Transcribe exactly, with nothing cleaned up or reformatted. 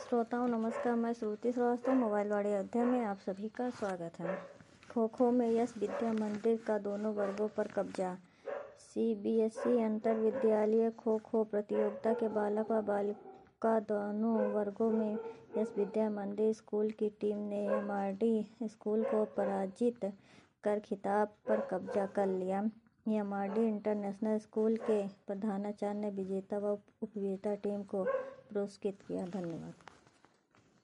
श्रोताओं नमस्कार, मैं श्रुति श्रीवास्तव मोबाइल वाड़ी अध्ययन में आप सभी का स्वागत है। खो खो में यश विद्या मंदिर का दोनों वर्गों पर कब्जा। सीबीएसई अंतर विद्यालय खो खो प्रतियोगिता के बालक व बालिका दोनों वर्गों में यश विद्या मंदिर स्कूल की टीम ने एमआरडी स्कूल को पराजित कर खिताब पर कब्जा कर लिया। एमआरडी इंटरनेशनल स्कूल के प्रधानाचार्य ने विजेता व उपविजेता टीम को पुरस्कृत किया। धन्यवाद।